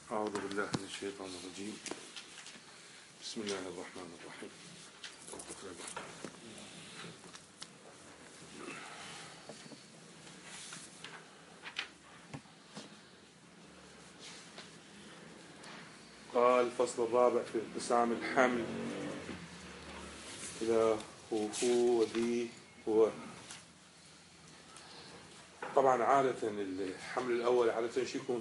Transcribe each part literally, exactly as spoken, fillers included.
أعوذ بالله من الشيطان الرجيم. بسم الله الرحمن الرحيم. قال الفصل الرابع في انقسام الحمل إلى هو هو وذي هو. طبعا عادة الحمل الأول عادة شو يكون؟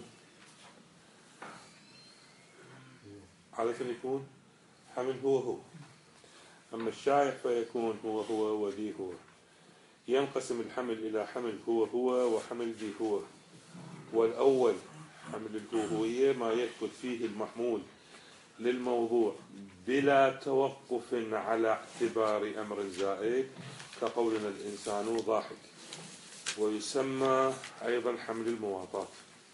عادة يكون حمل هو هو، أما الشائع فيكون هو هو وذي هو. ينقسم الحمل إلى حمل هو هو وحمل ذي هو. والأول حمل الهوية ما يثبت فيه المحمول للموضوع بلا توقف على اعتبار أمر زائد كقولنا الإنسان ضاحك، ويسمى أيضا حمل المواطات.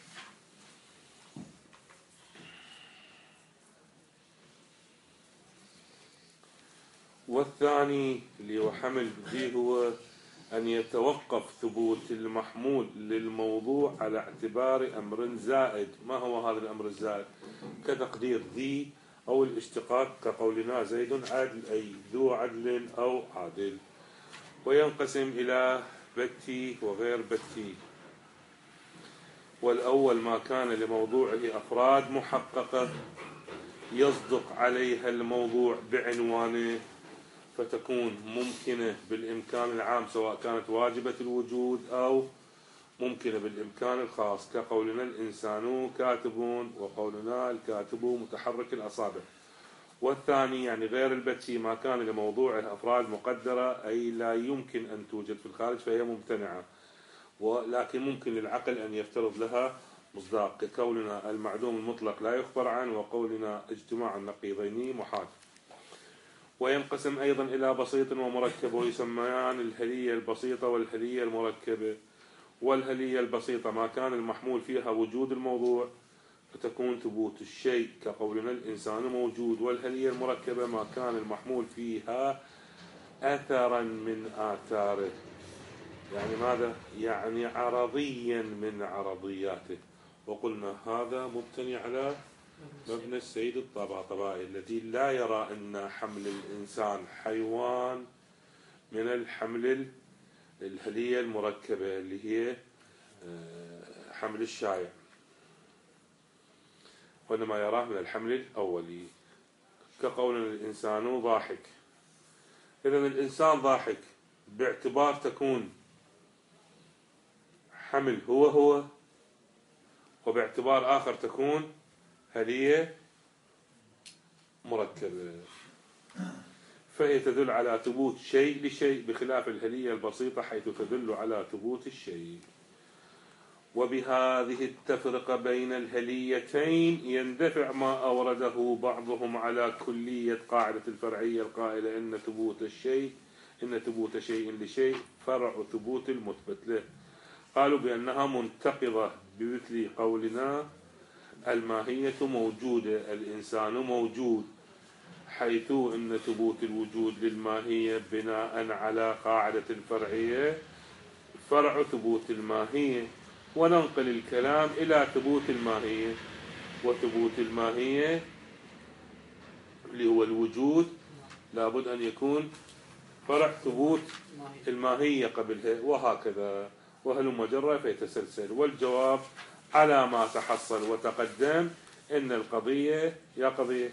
والثاني اللي هو حمل ذي هو أن يتوقف ثبوت المحمول للموضوع على اعتبار أمر زائد. ما هو هذا الأمر الزائد؟ كتقدير ذي أو الاشتقاق كقولنا زيد عدل، أي ذو عدل أو عادل. وينقسم إلى بتي وغير بتي. والأول ما كان لموضوعه أفراد محققة يصدق عليها الموضوع بعنوانه، فتكون ممكنة بالإمكان العام سواء كانت واجبة الوجود أو ممكنة بالإمكان الخاص كقولنا الإنسان كاتب وقولنا الكاتب متحرك الأصابع. والثاني يعني غير البتي ما كان لموضوعه أفراد مقدرة، أي لا يمكن أن توجد في الخارج فهي ممتنعة، ولكن ممكن للعقل أن يفترض لها مصداق كقولنا المعدوم المطلق لا يخبر عنه وقولنا اجتماع النقيضين محال. وينقسم أيضا إلى بسيط ومركب، ويسميان الهلية البسيطة والهلية المركبة. والهلية البسيطة ما كان المحمول فيها وجود الموضوع فتكون ثبوت الشيء كقولنا الإنسان موجود. والهلية المركبة ما كان المحمول فيها أثرا من آثاره، يعني ماذا؟ يعني عرضيا من عرضياته. وقلنا هذا مبتني على مبنى السيد الطباطبائي الذي لا يرى أن حمل الإنسان حيوان من الحمل الهلية المركبة اللي هي حمل الشائع، وإنما يراه من الحمل الأولي كقولنا الإنسان ضاحك. إذن الإنسان ضاحك باعتبار تكون حمل هو هو، وباعتبار آخر تكون هلية مركبة، فهي تدل على ثبوت شيء لشيء بخلاف الهلية البسيطة حيث تدل على ثبوت الشيء. وبهذه التفرقة بين الهليتين يندفع ما أورده بعضهم على كلية قاعدة الفرعية القائلة إن ثبوت الشيء إن ثبوت شيء لشيء فرع ثبوت المثبت له. قالوا بأنها منتقضة بمثل قولنا الماهية موجودة الإنسان موجود، حيث إن ثبوت الوجود للماهية بناء على قاعدة الفرعية فرع ثبوت الماهية. وننقل الكلام إلى ثبوت الماهية، وثبوت الماهية اللي هو الوجود لابد أن يكون فرع ثبوت الماهية قبلها، وهكذا وهلم جرى فيتسلسل. والجواب على ما تحصل وتقدم إن القضية يا قضية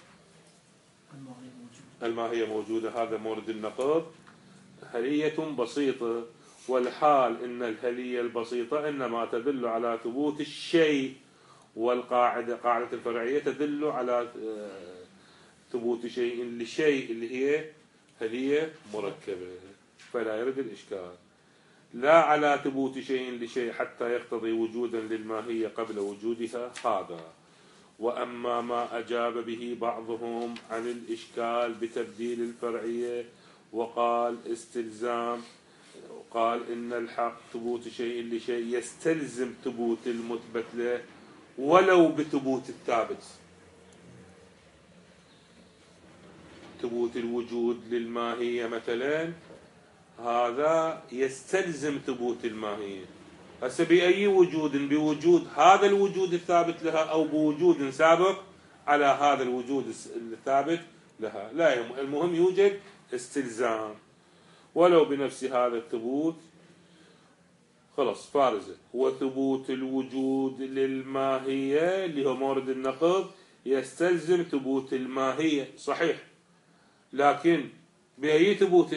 الماهية موجودة، هذا مورد النقض هلية بسيطة. والحال إن الهلية البسيطة إنما تدل على ثبوت الشيء، والقاعدة قاعدة الفرعية تدل على ثبوت شيء لشيء اللي هي هلية مركبة، فلا يرد الإشكال. لا على ثبوت شيء لشيء حتى يقتضي وجودا للماهية قبل وجودها هذا. وأما ما أجاب به بعضهم عن الإشكال بتبديل الفرعية وقال استلزام، وقال إن الحق ثبوت شيء لشيء يستلزم ثبوت المثبت له ولو بثبوت الثابت. ثبوت الوجود للماهية مثلا هذا يستلزم ثبوت الماهية، هسه بأي وجود؟ بوجود هذا الوجود الثابت لها أو بوجود سابق على هذا الوجود الثابت لها، لا يهم، المهم يوجد استلزام ولو بنفس هذا الثبوت. خلاص فارزة. وثبوت الوجود للماهية اللي هو مورد النقض يستلزم ثبوت الماهية، صحيح، لكن بأي ثبوت؟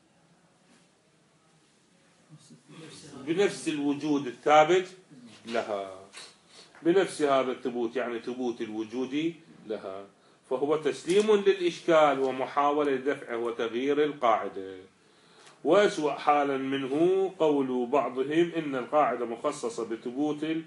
بنفس الوجود الثابت لها، بنفس هذا الثبوت، يعني ثبوت الوجود لها. فهو تسليم للإشكال ومحاولة دفعه وتغيير القاعدة. وأسوأ حالا منه قول بعضهم إن القاعدة مخصصة بثبوت ال...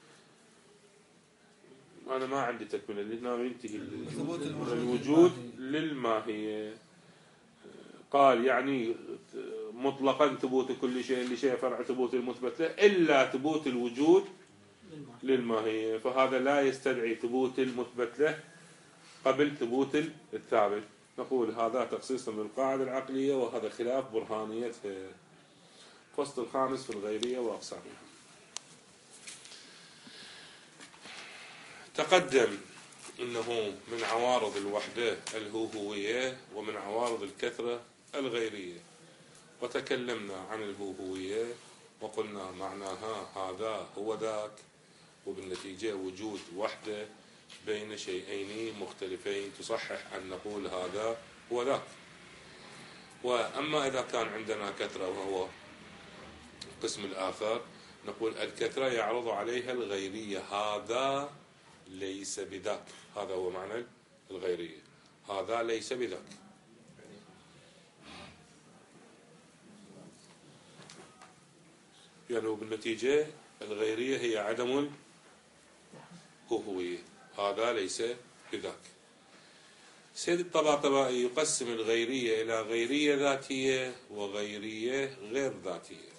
أنا ما عندي تكملة هنا ينتهي الوجود للماهية. قال يعني مطلقا ثبوت كل شيء لشيء فرع ثبوت المثبت له إلا ثبوت الوجود للماهية، فهذا لا يستدعي ثبوت المثبت له قبل ثبوت الثابت. نقول هذا تخصيص للقاعدة العقلية وهذا خلاف برهانيتها. الفصل الخامس في الغيرية وأقسامها. تقدم إنه من عوارض الوحدة الهوهوية ومن عوارض الكثرة الغيرية، وتكلمنا عن الهوهوية وقلنا معناها هذا هو ذاك، وبالنتيجة وجود وحدة بين شيئين مختلفين تصحح أن نقول هذا هو ذاك. وأما إذا كان عندنا كثرة وهو القسم الآخر، نقول الكثرة يعرض عليها الغيرية، هذا ليس بذاك، هذا هو معنى الغيرية، هذا ليس بذاك. يعني بالنتيجة الغيرية هي عدم الهوهوية، هذا ليس بذاك. سيد الطباطبائي يقسم الغيرية إلى غيرية ذاتية وغيرية غير ذاتية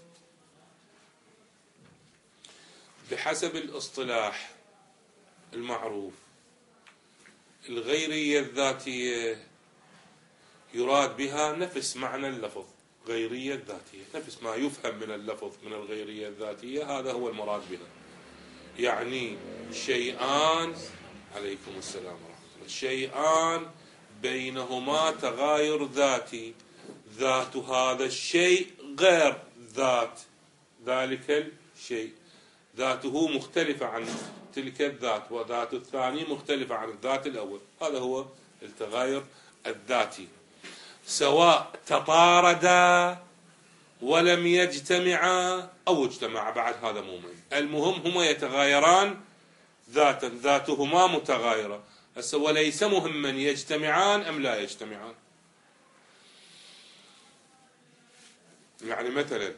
بحسب الاصطلاح المعروف. الغيرية الذاتية يراد بها نفس معنى اللفظ، غيرية ذاتية، نفس ما يفهم من اللفظ من الغيرية الذاتية، هذا هو المراد بها. يعني شيئان، عليكم السلام ورحمة الله، شيئان بينهما تغاير ذاتي، ذات هذا الشيء غير ذات ذلك الشيء، ذاته مختلفة عن تلك الذات وذات الثاني مختلفة عن الذات الأول، هذا هو التغاير الذاتي. سواء تطاردا ولم يجتمعا أو اجتمعا، بعد هذا مو مهم، المهم هما يتغايران ذاتا، ذاتهما متغايرة، وليس مهما يجتمعان أم لا يجتمعان. يعني مثلا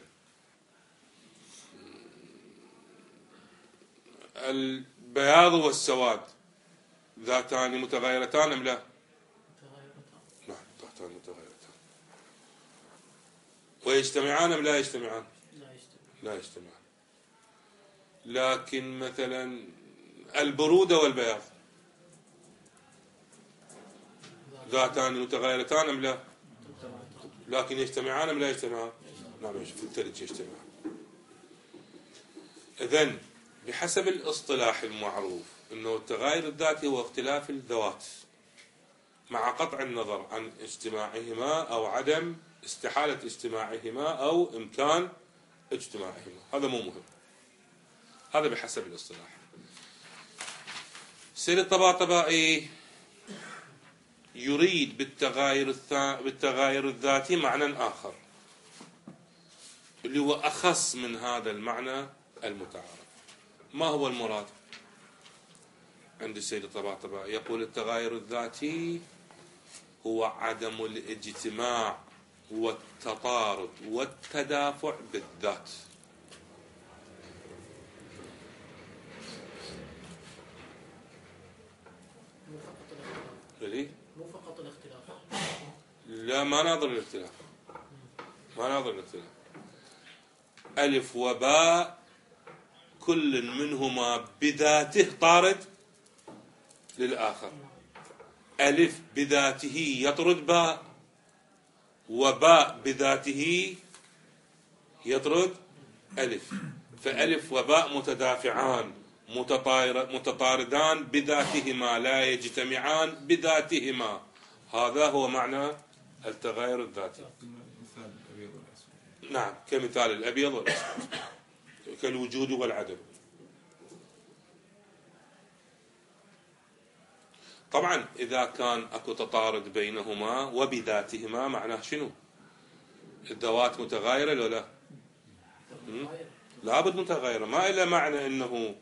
البياض والسواد ذاتان متغايرتان أم لا؟ نعم ذاتان متغايرتان. ويجتمعان أم لا يجتمعان؟ لا يجتمعان. لكن مثلا البرودة والبياض ذاتان متغايرتان أم لا؟ لكن يجتمعان أم لا يجتمعان؟ نعم في الثلج يجتمعان. إذن بحسب الاصطلاح المعروف أنه التغاير الذاتي هو اختلاف الذوات مع قطع النظر عن اجتماعهما أو عدم استحالة اجتماعهما أو إمكان اجتماعهما، هذا مو مهم، هذا بحسب الاصطلاح. سيد الطباطبائي يريد بالتغاير, الثا... بالتغاير الذاتي معنى آخر اللي هو أخص من هذا المعنى المتعارف. ما هو المراد عند السيد الطباطبائي؟ يقول التغاير الذاتي هو عدم الاجتماع والتطارد والتدافع بالذات. مو فقط الاختلاف، لا ما ناظر الاختلاف، ما ناظر الاختلاف. ألف وباء كل منهما بذاته طارد للآخر، ألف بذاته يطرد باء، وباء بذاته يطرد ألف، فألف وباء متدافعان متطاردان بذاتهما لا يجتمعان بذاتهما. هذا هو معنى التغاير الذاتي. نعم، كمثال الأبيض والأسود، كالوجود والعدم. طبعا إذا كان أكو تطارد بينهما وبذاتهما معناه شنو؟ الذوات متغايرة لو لا؟ لابد متغايرة، ما إلا معنى أنه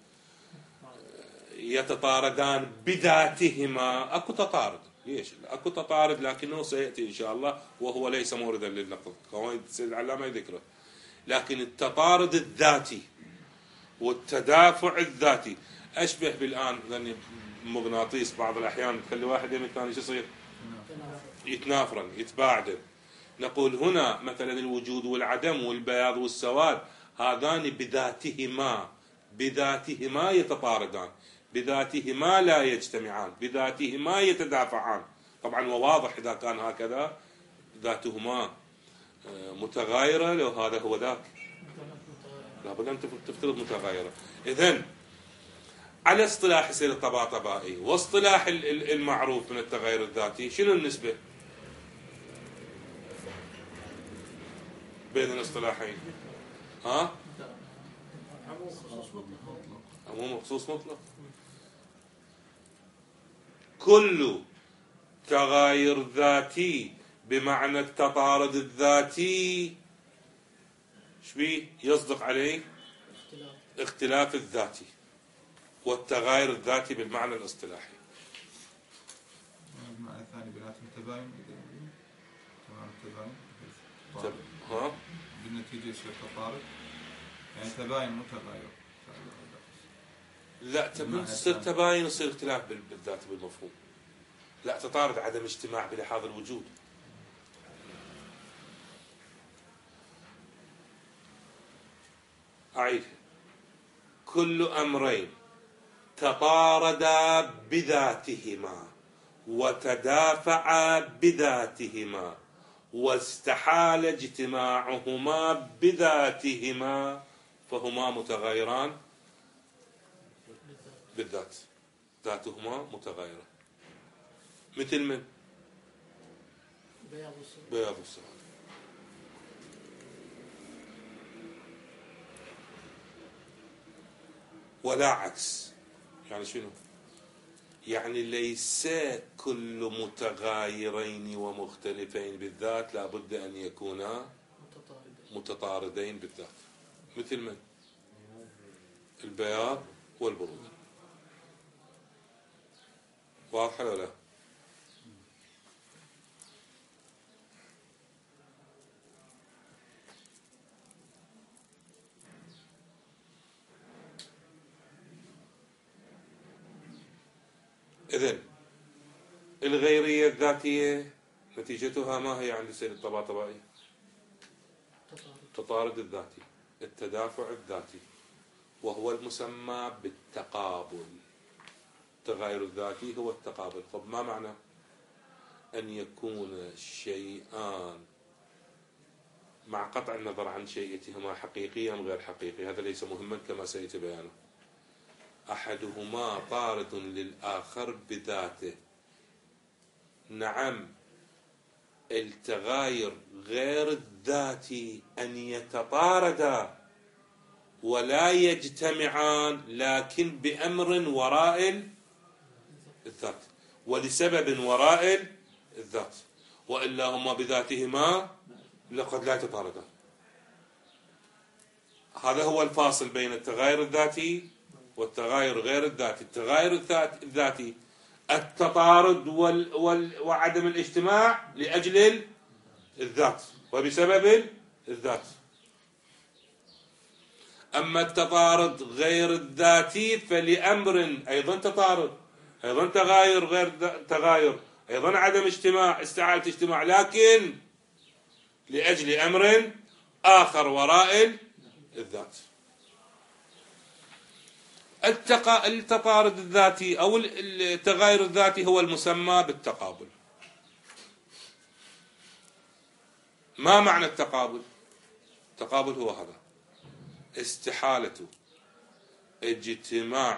يتطاردان بذاتهما. أكو تطارد، ليش؟ أكو تطارد لكنه سيأتي إن شاء الله وهو ليس موردا للنقل كما سيد العلامة يذكره. لكن التطارد الذاتي والتدافع الذاتي أشبه بالآن لأن مغناطيس بعض الأحيان تخلي واحد يم الثاني شو يصير؟ يتنافرن، يتباعدن. نقول هنا مثلا الوجود والعدم والبياض والسواد هذان بذاتهما بذاتهما يتطاردان، بذاتهما لا يجتمعان، بذاتهما يتدافعان. طبعا وواضح إذا كان هكذا ذاتهما متغايرة لو هذا هو ذاك لابد أن تفترض متغايرة. إذن على اصطلاح سير الطباطبائي واصطلاح المعروف من التغير الذاتي شنو النسبة بين الاصطلاحين؟ ها؟ عموم خصوص مطلق. كل تغاير ذاتي بمعنى التطارد الذاتي شبيه يصدق عليه اختلاف الذاتي والتغاير الذاتي بالمعنى الاصطلاحي. المعنى الثاني بيناتهم تباين، تمام التباين ها بالنتيجة يصير تطارد، يعني تباين متغاير. لا تصير تباين يصير اختلاف بالذات بالمفهوم. لا تطارد عدم اجتماع بلحاظ الوجود. أعيد، كل أمرين تطاردا بذاتهما وتدافعا بذاتهما واستحال اجتماعهما بذاتهما فهما متغايران بالذات، ذاتهما متغايرة. مثل من؟ بياض والسواد. ولا عكس. يعني شنو؟ يعني ليس كل متغايرين ومختلفين بالذات لابد أن يكونا متطاردين بالذات. مثل من؟ البياض والبرود. واضحة ولا لا؟ إذن الغيرية الذاتية نتيجتها ما هي عند سيد الطباطبائي؟ التطارد الذاتي، التدافع الذاتي، وهو المسمى بالتقابل. التغاير الذاتي هو التقابل. طب ما معنى أن يكون شيئان مع قطع النظر عن شيئتهما حقيقيا غير حقيقي؟ هذا ليس مهما كما سيأتي بيانه. أحدهما طارد للآخر بذاته. نعم، التغاير غير الذاتي أن يتطاردا ولا يجتمعان لكن بأمر وراء الذات ولسبب وراء الذات، وإلا هما بذاتهما لقد لا يتطاردان. هذا هو الفاصل بين التغاير الذاتي والتغاير غير الذاتي. التغاير الذاتي التطارد وال وال وعدم الاجتماع لأجل الذات وبسبب الذات. أما التطارد غير الذاتي فلأمر أيضا تطارد، أيضا تغاير غير تغاير، أيضا عدم اجتماع، استعالة اجتماع، لكن لأجل أمر آخر وراء الذات. التطارد الذاتي أو التغاير الذاتي هو المسمى بالتقابل. ما معنى التقابل؟ التقابل هو هذا: استحالة اجتماع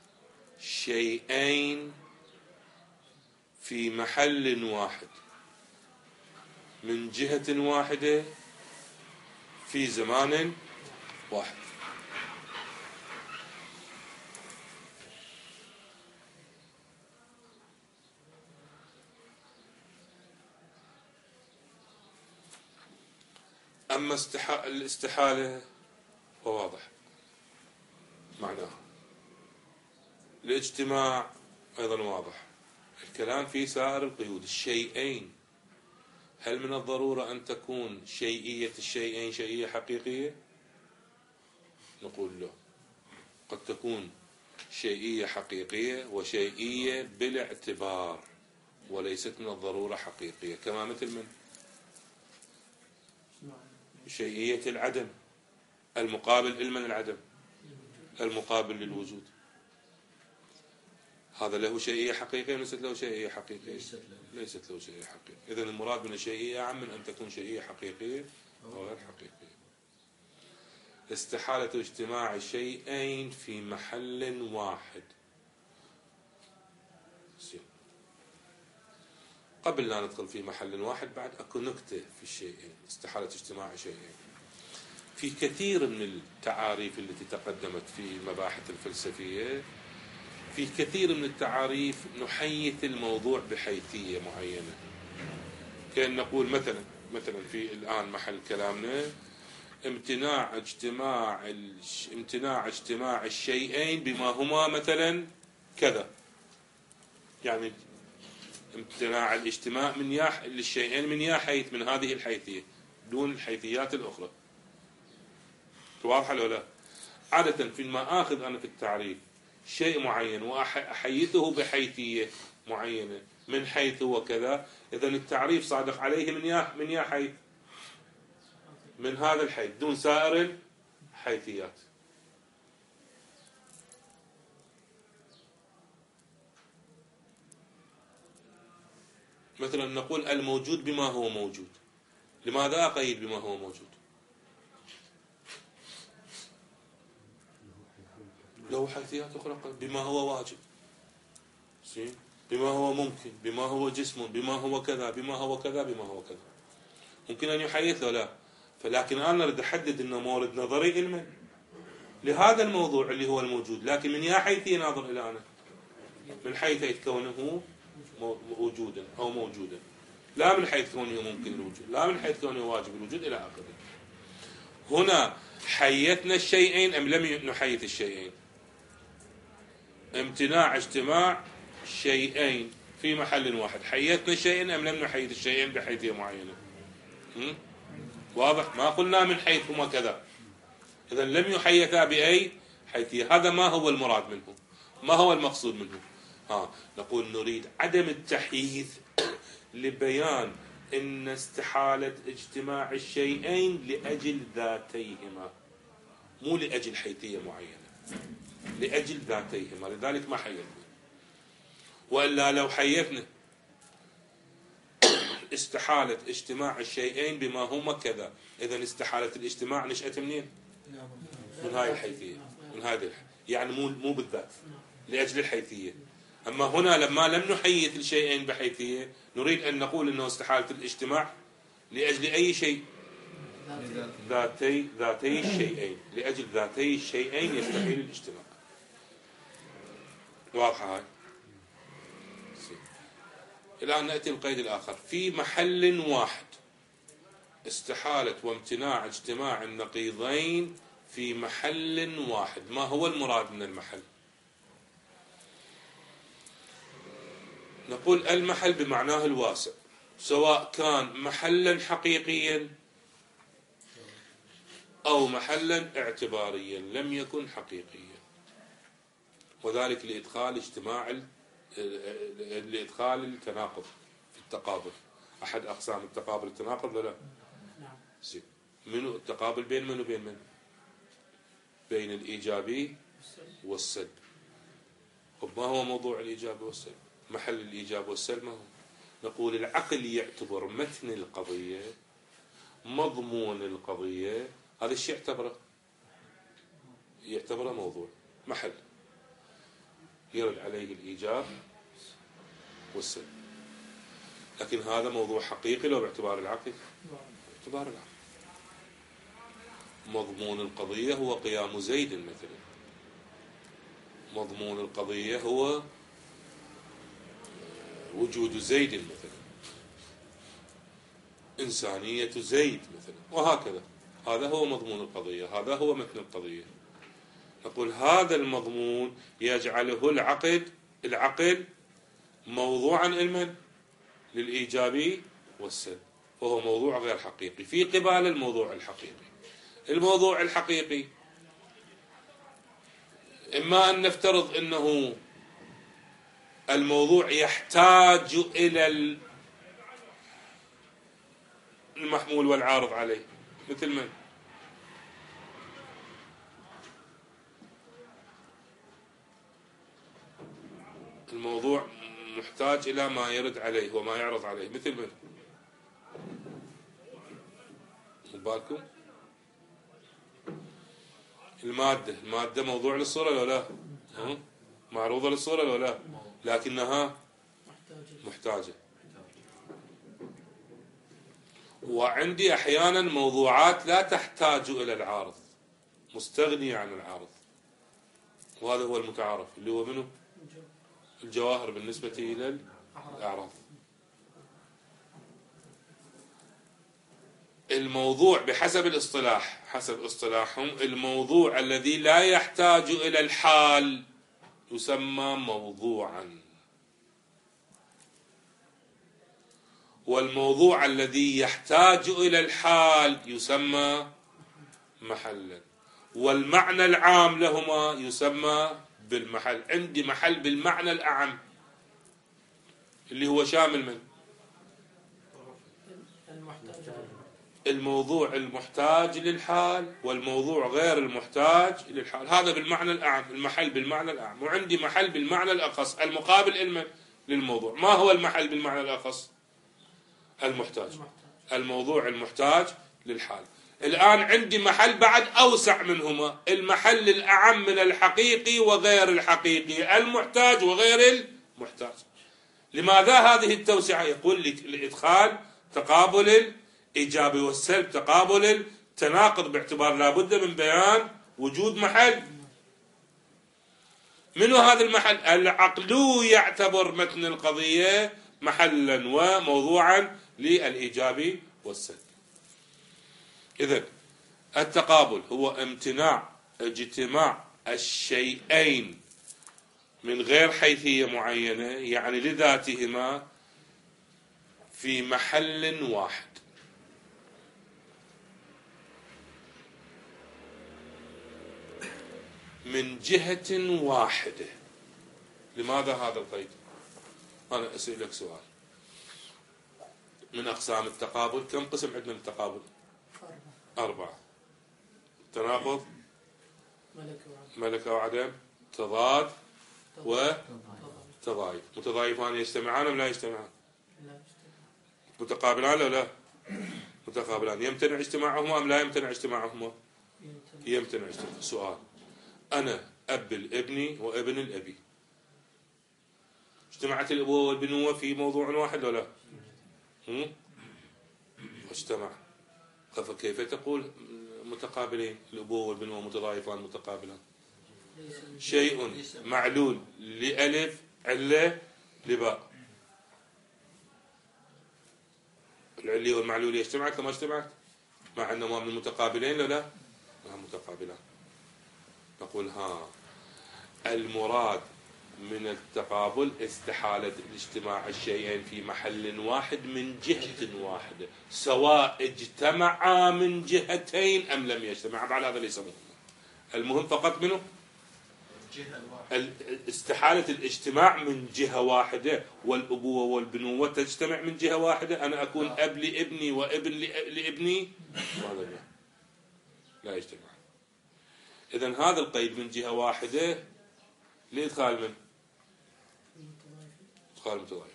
شيئين في محل واحد من جهة واحدة في زمان واحد. أما الاستحالة فواضح معناها، الاجتماع أيضا واضح، الكلام في سائر القيود. الشيئين، هل من الضرورة أن تكون شيئية الشيئين شيئية حقيقية؟ نقول لا، قد تكون شيئية حقيقية وشيئية بالاعتبار، وليست من الضرورة حقيقية. كما مثل من شيئية العدم، المقابل لمن العدم؟ المقابل للوجود. هذا له شيئية حقيقية وليست له شيئية حقيقية؟ ليست له شيئية حقيقية. إذن المراد من الشيئية أعم من أن تكون شيئية حقيقية أو غير حقيقية. استحالة اجتماع شيئين في محل واحد. قبل لا ندخل في محل واحد بعد أكو نكتة في الشيئين، استحالة اجتماع شيئين. في كثير من التعاريف التي تقدمت في المباحث الفلسفية، في كثير من التعاريف نحيث الموضوع بحيثية معينة، كأن نقول مثلا مثلا في الآن محل كلامنا امتناع اجتماع امتناع اجتماع الشيئين بما هما مثلا كذا، يعني امتناع الاجتماع من يا للشيئين من يا حيث، من هذه الحيثية دون الحيثيات الأخرى. واضحة ولا لا؟ عادة فيما آخذ أنا في التعريف شيء معين وأحيثه بحيثية معينة من حيث وكذا، إذا التعريف صادق عليه من يا من يا حيث، من هذا الحيث دون سائر الحيثيات. مثلا نقول الموجود بما هو موجود. لماذا أقيد بما هو موجود؟ له حيثيات أخرى، بما هو واجب، بما هو ممكن، بما هو جسم، بما هو كذا، بما هو كذا، بما هو كذا. ممكن أن يحيث له لا، فلكن أنا أريد أحدد أنه مورد نظري علما لهذا الموضوع اللي هو الموجود، لكن من يا حيث ناظر إلى أنا، من حيث كونه وجودا أو موجودا، لا من حيث كونه ممكن الوجود، لا من حيث كونه واجب الوجود إلى آخره. هنا حيثنا الشيئين أم لم نحيث الشيئين؟ امتناع اجتماع شيئين في محل واحد، حيثنا الشيئين أم لم نحيث الشيئين بحيثية معينة؟ واضح؟ ما قلنا من حيث هما كذا، إذا لم يحيثا بأي حيثية. هذا ما هو المراد منه، ما هو المقصود منه. ها نقول نريد عدم التحييث لبيان إن استحالة اجتماع الشيئين لأجل ذاتيهما، مو لأجل حيثية معينة، لأجل ذاتيهما، لذلك ما حيثنا. وإلا لو حيثنا استحالة اجتماع الشيئين بما هما كذا، إذن استحالة الاجتماع نشأت منين؟ من هاي الحيثية، من هذه الحيثية. يعني مو مو بالذات، لأجل الحيثية. أما هنا لما لم نحيث الشيئين بحيثية نريد أن نقول أنه استحالة الاجتماع لأجل أي شيء؟ ذاتي ذاتي الشيئين، لأجل ذاتي الشيئين يستحيل الاجتماع. واضحة هاي؟ الآن نأتي القيد الآخر. في محل واحد استحالة وامتناع اجتماع النقيضين في محل واحد. ما هو المراد من المحل؟ نقول المحل بمعناه الواسع، سواء كان محلا حقيقيا أو محلا اعتباريا لم يكن حقيقيا، وذلك لإدخال اجتماع لإدخال التناقض في التقابل. أحد أقسام التقابل التناقض ولا لا؟ نعم. منو التقابل بين من وبين من؟ بين الإيجابي والسلب. وما هو موضوع الإيجاب والسلب؟ محل الإيجاب والسلب ما هو؟ نقول العقل يعتبر متن القضية، مضمون القضية، هذا الشيء اعتبره يعتبره موضوع محل يرد عليه الإيجاب والسلب. لكن هذا موضوع حقيقي لو باعتبار العقل، باعتبار العقل مضمون القضية هو قيام زيد مثلا، مضمون القضية هو وجود زيد مثلا، إنسانية زيد مثلا، وهكذا. هذا هو مضمون القضية، هذا هو متن القضية. نقول هذا المضمون يجعله العقد العقل موضوعا لمن؟ للإيجابي والسلب، وهو موضوع غير حقيقي في قبال الموضوع الحقيقي. الموضوع الحقيقي إما أن نفترض أنه الموضوع يحتاج إلى المحمول والعارض عليه، مثل من؟ الموضوع محتاج إلى ما يرد عليه وما يعرض عليه، مثل من؟ بالكم؟ المادة المادة موضوع للصورة لو لا؟ معروضة للصورة لو لا؟ لكنها محتاجة. وعندي أحيانا موضوعات لا تحتاج إلى العارض، مستغنية عن العارض، وهذا هو المتعارف اللي هو منه الجواهر بالنسبة إلى الأعراض. الموضوع بحسب الاصطلاح، حسب اصطلاحهم، الموضوع الذي لا يحتاج إلى الحال يسمى موضوعا، والموضوع الذي يحتاج إلى الحال يسمى محلا، والمعنى العام لهما يسمى بالمحل. عندي محل بالمعنى الأعم اللي هو شامل من الموضوع المحتاج للحال والموضوع غير المحتاج للحال، هذا بالمعنى الأعم، المحل بالمعنى الأعم. وعندي محل بالمعنى الأخص المقابل للموضوع. ما هو المحل بالمعنى الأخص؟ المحتاج، الموضوع المحتاج للحال. الآن عندي محل بعد أوسع منهما، المحل الأعم من الحقيقي وغير الحقيقي، المحتاج وغير المحتاج. لماذا هذه التوسعة؟ يقول لك لإدخال تقابل الإيجاب والسلب، تقابل التناقض، باعتبار لابد من بيان وجود محل. منو هذا المحل؟ العقل يعتبر متن القضية محلا وموضوعا للإيجاب والسلب. إذن التقابل هو امتناع اجتماع الشيئين من غير حيثية معينة، يعني لذاتهما في محل واحد، من جهة واحدة. لماذا هذا القيد؟ أنا أسألك سؤال، من أقسام التقابل كم قسم عندنا التقابل؟ أربعة. تناقض، ملكة وعدم، تضاد وتضايف. متضايفان يجتمعان أم لا يجتمعان؟ متقابلان لا لا متقابلان. يمتنع اجتماعهما أم لا يمتنع اجتماعهما؟ يمتنع اجتماعهما. سؤال، أنا أب الابن وابن الأبي، اجتمعت الأبوة والبنوة في موضوع واحد ولا لا؟ اجتمع. فكيف تقول متقابلين؟ الأبوة والبنوة متضايفان متقابلان. شيء معلول لألف علة لباء، العلي والمعلول يجتمعت كما اجتمعت، مع أنهما من المتقابلين لا لا ما متقابلان. نقول ها المراد من التقابل استحالة الاجتماع الشيئين في محل واحد من جهة واحدة، سواء اجتمعا من جهتين أم لم يجتمعا، على هذا ليس مهم. المهم فقط منه استحالة الاجتماع من جهة واحدة، والأبوة والبنوة تجتمع من جهة واحدة، أنا أكون أب لابني وابن لابني، هذا لا يجتمع. إذن هذا القيد من جهة واحدة لإدخال من؟ إدخال المتضايفين،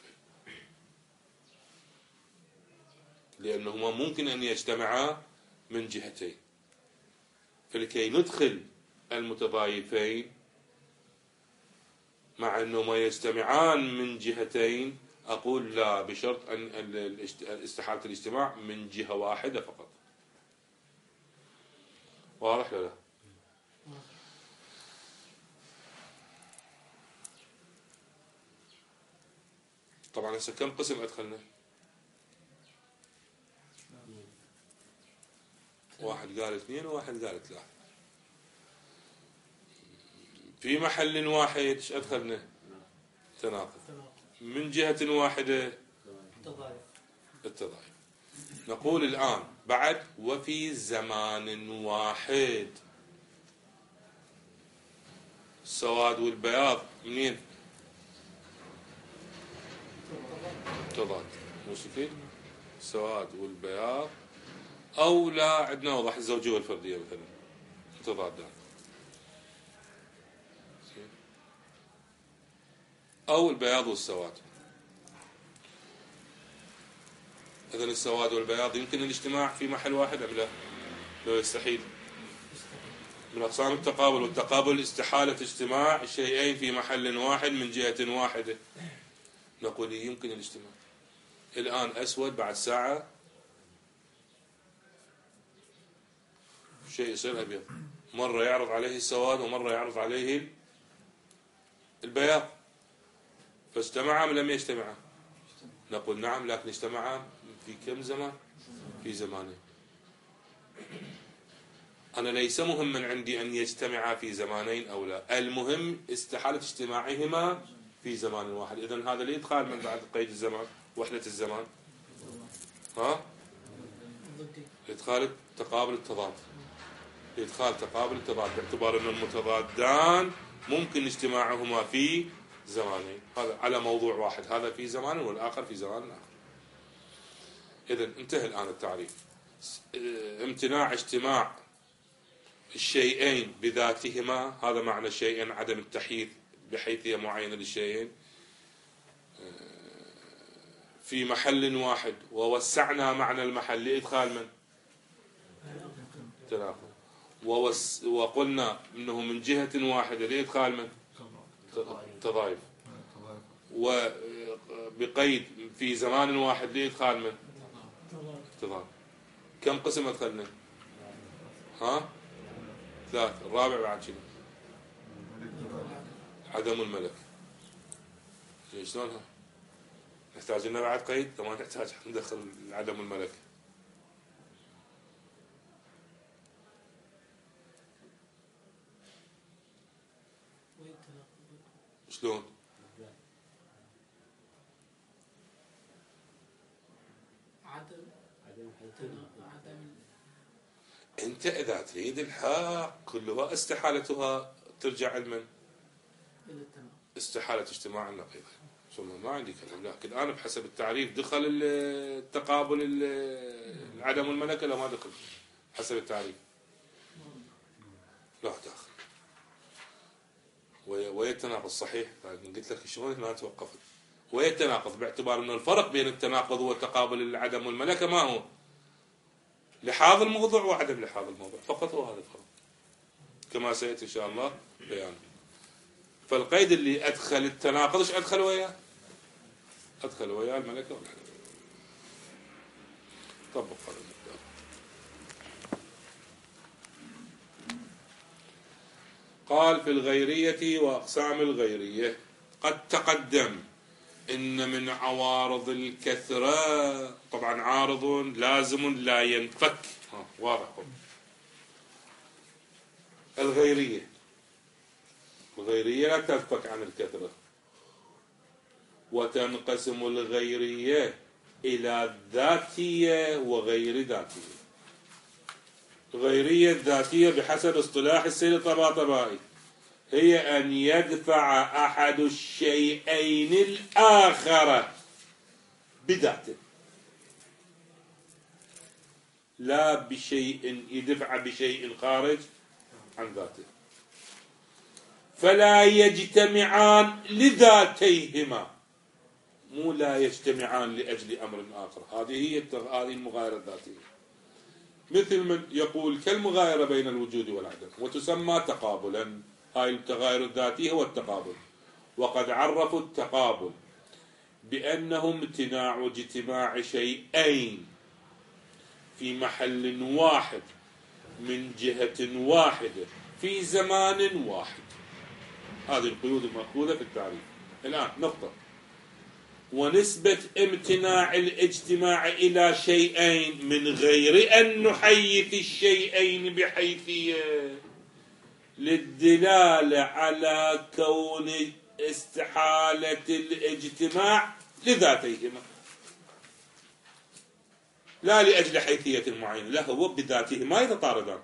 لأنهما ممكن أن يجتمعا من جهتين. فلكي ندخل المتضايفين مع أنه ما يجتمعان من جهتين، أقول لا، بشرط أن استحالة الاجتماع من جهة واحدة فقط. واضح ولا لا؟ طبعا هسه كم قسم أدخلنا؟ واحد قال اثنين وواحد قال ثلاثة. في محل واحد ايش أدخلنا؟ تناقض. من جهة واحدة التضايف. نقول الآن بعد وفي زمان واحد. السواد والبياض منين؟ تضاد. مو شكل السواد والبياض، أو لا عندنا وضح الزوجية والفردية مثلا تضادان، أو البياض والسواد. إذن السواد والبياض يمكن الاجتماع في محل واحد أم لا؟ لو يستحيل. من أقسام التقابل، والتقابل استحالة اجتماع شيئين في محل واحد من جهة واحدة. نقول يمكن الاجتماع. الآن أسود بعد ساعة شيء يصير أبيض، مرة يعرض عليه السواد ومرة يعرض عليه البياض، فاجتمعا أم لم يجتمعا؟ نقول نعم، لكن اجتمعا في كم زمان؟ في زمانين. أنا ليس مهما عندي أن يجتمعا في زمانين أو لا، المهم استحالة اجتماعهما في زمان واحد. إذن هذا الإدخال من بعد قيد الزمان، وحدة الزمان، ها؟ إدخال تقابل التضاد، إدخال تقابل التضاد، باعتبار أن المتضادان ممكن اجتماعهما في زمانين، هذا على موضوع واحد، هذا في زمان والآخر في زمان آخر. إذن انتهى الآن التعريف. امتناع اجتماع الشيئين بذاتهما، هذا معنى الشيئين عدم التحييز بحيثية معينة للشيئين في محل واحد، ووسعنا معنى المحل لإدخال من؟ تناقض. ووس وقلنا انه من جهة واحدة لإدخال من؟ تضايف. وبقيد في زمان واحد لإدخال من؟ تضايف. كم قسم أدخلنا؟ ها؟ ثلاث. الرابع بعد شنو؟ عدم الملك. شلونها؟ نحتاج لنا بعد قيد؟ ما نحتاج ندخل عدم الملك. شلون؟ انت اذا تريد الحق كلها استحالتها ترجع لمن؟ استحالة اجتماع النقيض. ثم ما عندي كلام، لكن انا بحسب التعريف دخل التقابل عدم الملكة لا ما دخل حسب التعريف؟ لا داخل. ويتناقض صحيح، قلت لك شلون هنا توقفت. ويتناقض باعتبار ان الفرق بين التناقض والتقابل العدم والملكة ما هو؟ لحاظ الموضوع وعدم لحاظ الموضوع فقط، هو هذا الفرق كما سيأتي إن شاء الله بيانه. فالقيد اللي أدخل التناقض إيش أدخل وياه؟ أدخل وياه الملكة والعدم. طبق هذا المقدار. قال في الغيرية وأقسام الغيرية قد تقدم إن من عوارض الكثرة، طبعا عارض لازم لا ينفك، واضح. الغيرية الغيرية لا تنفك عن الكثرة. وتنقسم الغيرية إلى ذاتية وغير ذاتية. الغيرية الذاتية بحسب اصطلاح السيد الطباطبائي هي أن يدفع أحد الشيئين الآخر بذاته، لا بشيء يدفع بشيء خارج عن ذاته، فلا يجتمعان لذاتيهما، مو لا يجتمعان لأجل أمر آخر. هذه هي هذه المغايرة الذاتية. مثل من يقول كالمغايرة بين الوجود والعدم، وتسمى تقابلا. هاي التغاير الذاتي هو التقابل. وقد عرفوا التقابل بأنه امتناع اجتماع شيئين في محل واحد من جهة واحدة في زمان واحد. هذه القيود المأخوذة في التعريف. الآن نقطة. ونسبة امتناع الاجتماع إلى شيئين من غير أن نحيث الشيئين بحيثية للدلالة على كون استحالة الاجتماع لذاتيهما، لا لأجل حيثية معينة، لا، هو بذاتهما يتطاردان.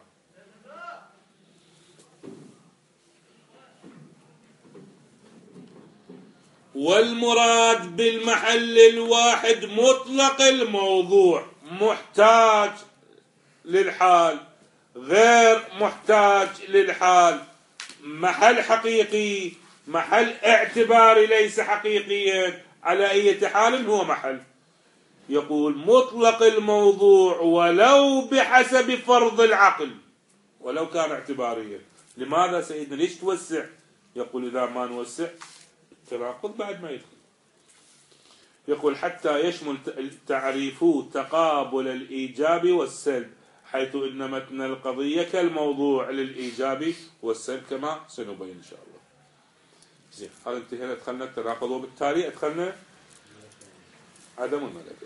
والمراد بالمحل الواحد مطلق الموضوع، محتاج للحال غير محتاج للحال، محل حقيقي، محل اعتباري ليس حقيقيا، على أي حال هو محل. يقول مطلق الموضوع ولو بحسب فرض العقل، ولو كان اعتباريا. لماذا سيدنا ليش توسع؟ يقول إذا ما نوسع التناقض بعد ما يدخل. يقول حتى يشمل التعريف تقابل الإيجاب والسلب، حيث إن متن القضية كالموضوع للإيجاب والسلب كما سنبين إن شاء الله. زين، هذا انتهينا، دخلنا التناقض، وبالتالي ادخلنا عدم الملكة.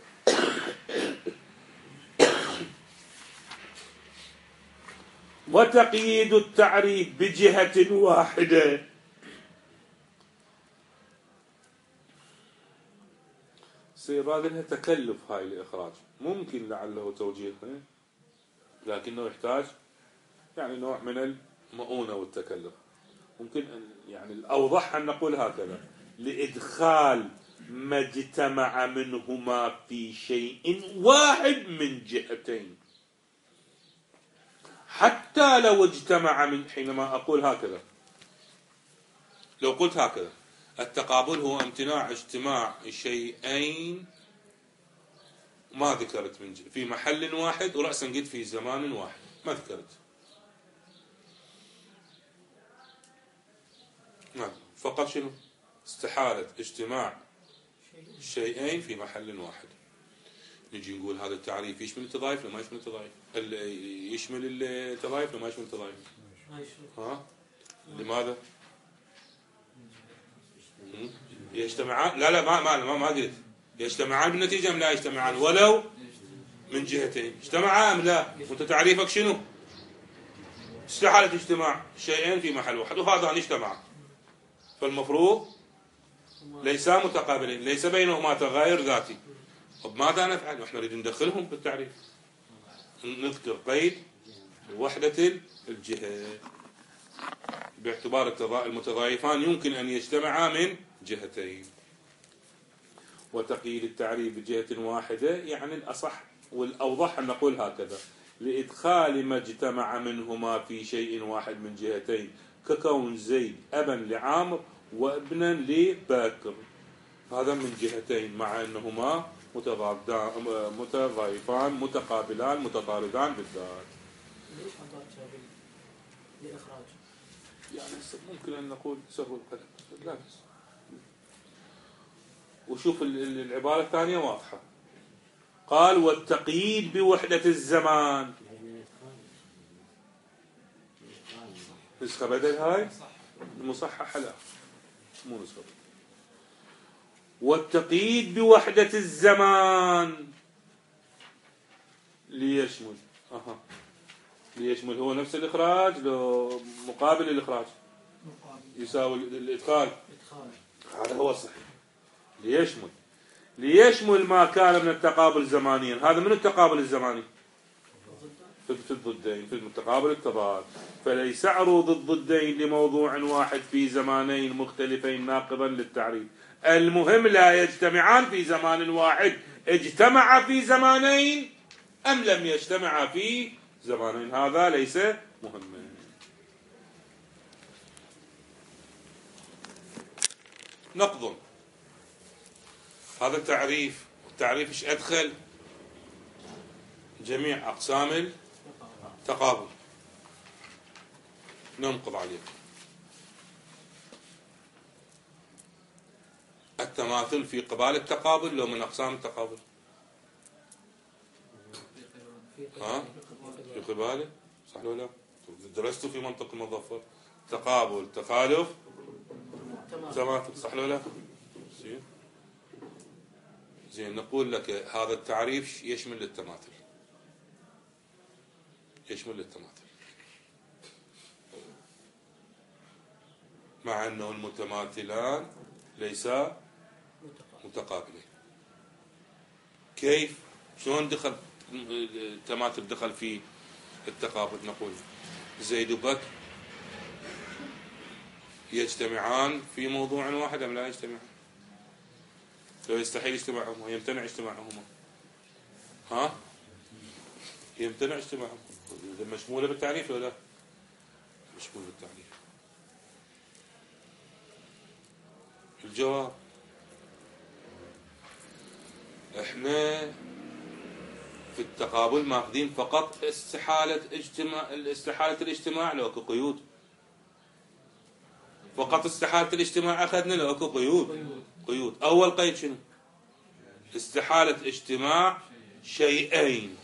وتقييد التعريف بجهة واحدة. سيراد لها تكلف هاي الإخراج، ممكن لعله توجيهها، لكنه يحتاج يعني نوع من المؤونة والتكلف. ممكن أن يعني الأوضح أن نقول هكذا: لإدخال ما اجتمع منهما في شيء واحد من جهتين، حتى لو اجتمع من، حينما أقول هكذا، لو قلت هكذا: التقابل هو امتناع اجتماع شيئين، ما ذكرت من في محل واحد، ورأسا قلت في زمان واحد، ما ذكرت. نعم، فقط شنو؟ استحالة اجتماع شيئين في محل واحد. نجي نقول هذا التعريف يشمل التضايف ولا ما يشمل التضايف؟ يشمل التضايف ولا ما يشمل التضايف؟ ها؟ لماذا؟ يجتمعان؟ لا لا ما ما ما, ما قلت يجتمعان بالنتيجة أم لا يجتمعان؟ ولو من جهتين. اجتمعان أم لا؟ وانت تعريفك شنو؟ استحالة اجتماع شيئين في محل واحد، وهذا اجتمع، فالمفروض ليسا متقابلين، ليس بينهما تغاير ذاتي. طب ماذا نفعل؟ نحن نريد ندخلهم بالتعريف، نذكر قيد وحدة الجهة باعتبار المتضايفان يمكن أن يجتمعا من جهتين. وتقييد التعريف بجهة واحدة يعني الأصح والأوضح أن نقول هكذا: لإدخال ما اجتمع منهما في شيء واحد من جهتين، ككون زيد أبا لعامر وابنا لبكر، هذا من جهتين، مع أنهما متضايفان متقابلان متطاردان بالذات. ليش أضاف لإخراج؟ يعني ممكن أن نقول سهو القلم، لا بس. وشوف العبارة الثانية واضحة، قال والتقييد بوحدة الزمان. نسخة بدل هاي المصححة، لا مو نسخة. والتقييد بوحدة الزمان ليشمل أها ليشمل هو نفس الإخراج لو مقابل الإخراج يساوي الإدخال، هذا هو الصحيح. ليشمل ليشمل ما كان من التقابل زمانيا. هذا من التقابل الزماني في الضدين، في التقابل التضاد. فليس عروض الضدين لموضوع واحد في زمانين مختلفين ناقضا للتعريف. المهم لا يجتمعان في زمان واحد، اجتمع في زمانين أم لم يجتمع في زمانين، هذا ليس مهما. نقض هذا التعريف. التعريف ايش أدخل؟ جميع أقسام تقابل ننقض عليه. التماثل في قبال التقابل لو من أقسام التقابل؟ ها؟ في قباله؟ صح ولا لا؟ درستوا في منطق المظفر تقابل تخالف تماثل، صح ولا لا؟ زين زين نقول لك هذا التعريف يشمل التماثل، يشمل التماثل، مع أنه المتماثلان ليسا متقابلين. كيف؟ شلون دخل التماثل دخل في التقابل؟ نقول زيد وبكر يجتمعان في موضوع واحد أم لا يجتمعان؟ لو يستحيل اجتماعهما يمتنع اجتماعهما، ها؟ يمتنع اجتماعهما. مشمولة بالتعريف ولا لا؟ مشمولة بالتعريف. الجواب احنا في التقابل ماخذين فقط استحالة اجتماع، استحالة الاجتماع لو اكو قيود، فقط استحالة الاجتماع اخذنا لو اكو قيود. قيود اول قيد شنو؟ استحالة اجتماع شيئين.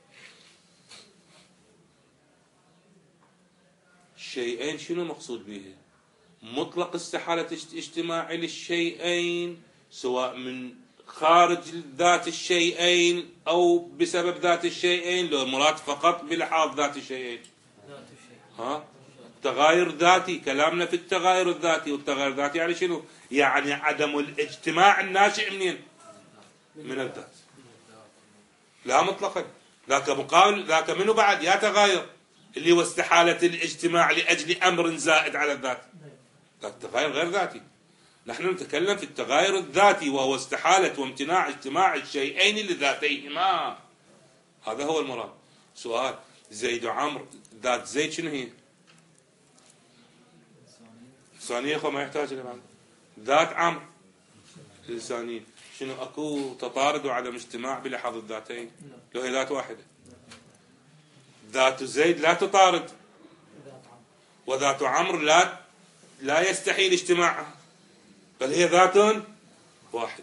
شيئين شنو مقصود به؟ مطلق استحالة اجتماع للشيئين سواء من خارج ذات الشيئين أو بسبب ذات الشيئين، لو المراد فقط بلحاظ ذات الشيئين. ها؟ تغاير ذاتي، كلامنا في التغاير الذاتي، والتغاير الذاتي يعني شنو؟ يعني عدم الاجتماع الناشئ منين؟ من الذات. لا مطلقا، ذاك مقابل، ذاك منه بعد يا تغاير اللي هو استحالة الاجتماع لأجل أمر زائد على الذات. ذاك التغاير غير ذاتي. نحن نتكلم في التغاير الذاتي وهو استحالة وامتناع اجتماع الشيئين لذاتيهما. هذا هو المراد. سؤال: زيد وعمر، ذات زيد شنو هي؟ إنسانية، خو ما يحتاج إلى معنى. ذات عمرو إنسانية، شنو أكو تطارد وعدم اجتماع بلحظ الذاتين؟ لو هي ذات واحدة. ذات زيد لا تطارد، وذات عمرو لا لا يستحيل اجتماعها، بل هي ذات واحدة.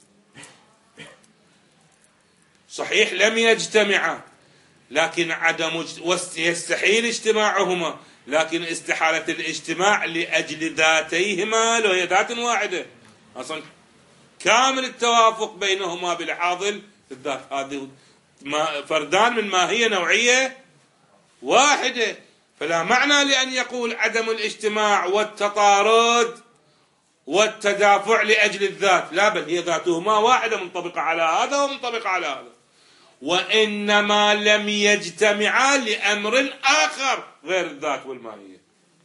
صحيح لم يجتمعا، لكن عدم يستحيل اجتماعهما، لكن استحالة الاجتماع لأجل ذاتيهما لو هي ذات واحدة. أصلا كامل التوافق بينهما بلحاظ الذات، هذه فردان من ماهية نوعية واحدة. فلا معنى لأن يقول عدم الاجتماع والتطارد والتدافع لأجل الذات، لا، بل هي ذاتهما واحدة منطبقة على هذا ومنطبقة على هذا، وإنما لم يجتمعا لأمر آخر غير الذات والماهية.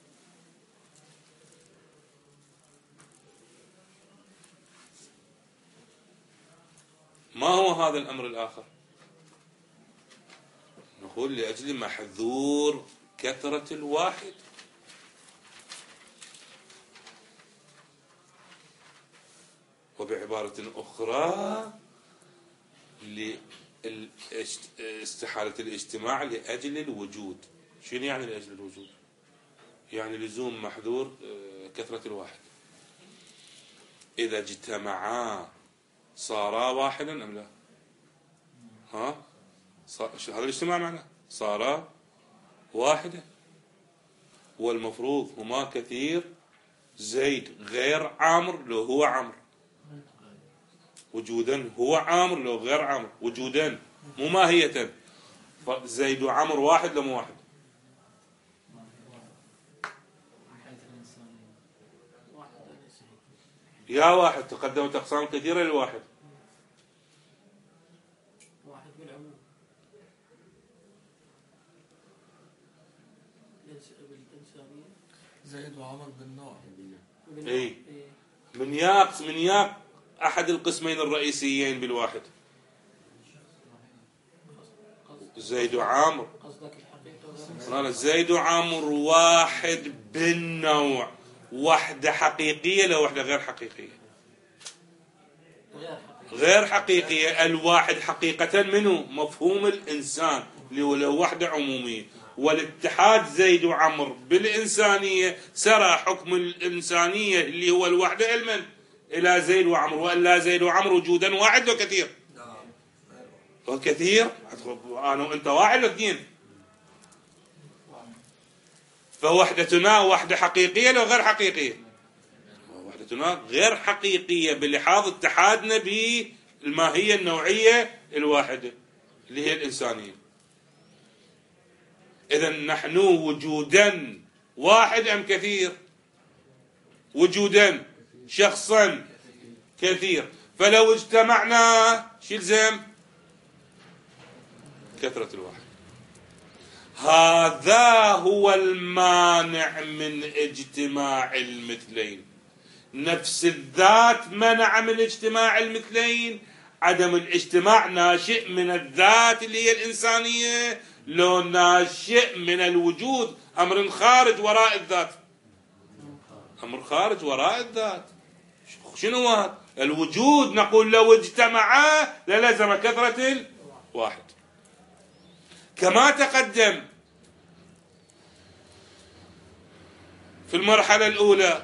ما هو هذا الأمر الآخر؟ نقول لأجل محذور كثرة الواحد. وبعبارة أخرى لاستحالة الاجتماع لأجل الوجود. شنو يعني لأجل الوجود؟ يعني لزوم محذور كثرة الواحد. إذا اجتمعا صارا واحدا أم لا؟ ها؟ هذا الاجتماع معناه صارا واحدا، والمفروض هما كثير. زيد غير عامر لو هو عمرو وجودا، هو عامر لو غير عامر وجودا، مو ماهية. زيد وعمر واحد لو مو واحد؟ يا واحد. تقدمت أقسام كثيرة للواحد. واحد بالعموم بالإنسانية. زيد وعمر بالنوع. اي من ياق من ياق أحد القسمين الرئيسيين بالواحد. زيد وعامر، قصدك الحقيقة؟ زيد وعامر واحد بالنوع، وحدة حقيقية لو وحدة غير حقيقية. غير حقيقية. الواحد حقيقة منه مفهوم الإنسان، اللي هو له وحدة عمومية. والاتحاد زيد وعمر بالإنسانية سرى حكم الإنسانية اللي هو الوحدة علما إلى زيد وعمر، وإلا زيد وعمر وجودا واحد وكثير. وكثير أنا وأنت واحد واثنين. فوحدتنا وحدة حقيقية لو غير حقيقية؟ وحدتنا غير حقيقية بلحاظ اتحادنا بالماهية النوعية الواحدة اللي هي الإنسانية. إذا نحن وجودا واحد أم كثير؟ وجودا شخصا كثير. فلو اجتمعنا شو يلزم؟ كثرة الواحد. هذا هو المانع من اجتماع المثلين. نفس الذات منع من اجتماع المثلين. عدم الاجتماع ناشئ من الذات اللي هي الإنسانية، لو ناشئ من الوجود، أمر خارج وراء الذات. أمر خارج وراء الذات. شنو هذا؟ الوجود نقول لو اجتمعا للزم كثرة الواحد. كما تقدم في المرحلة الأولى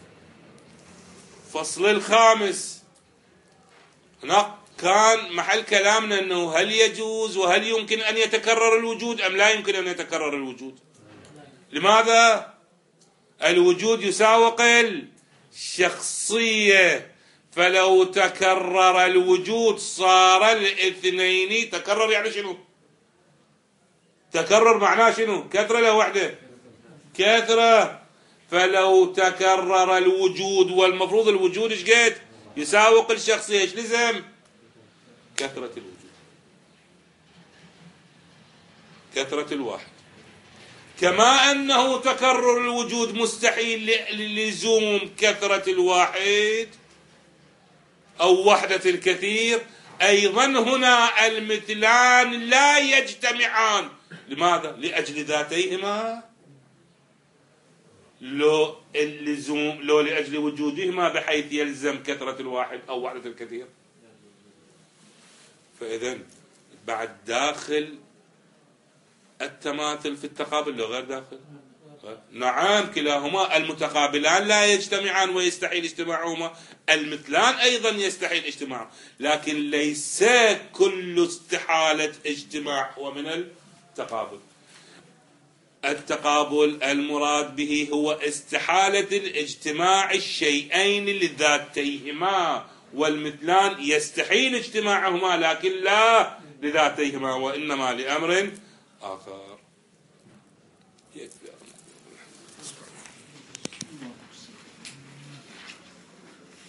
فصل الخامس، هناك كان محل كلامنا أنه هل يجوز وهل يمكن أن يتكرر الوجود أم لا يمكن أن يتكرر الوجود. لماذا؟ الوجود يساوق الشخصية، فلو تكرر الوجود صار الاثنين. تكرر يعني شنو؟ تكرر معناه شنو؟ كثرة لا وحدة؟ كثرة. فلو تكرر الوجود، والمفروض الوجود ايش قد؟ يساوق الشخصية، ايش لزم؟ كثرة الوجود، كثرة الواحد. كما أنه تكرر الوجود مستحيل للزوم كثرة الواحد أو وحدة الكثير، أيضا هنا المثلان لا يجتمعان. لماذا؟ لأجل ذاتيهما، لو اللزوم لو لأجل وجودهما بحيث يلزم كثرة الواحد أو وحدة الكثير. فإذا بعد داخل التماثل في التقابل لو غير داخل؟ نعم كلاهما المتقابلان لا يجتمعان ويستحيل اجتماعهما، المثلان أيضا يستحيل اجتماعهما، لكن ليس كل استحالة اجتماع هو من التقابل. التقابل المراد به هو استحالة الاجتماع الشيئين لذاتيهما، والمثلان يستحيل اجتماعهما لكن لا لذاتيهما وإنما لأمر آخر.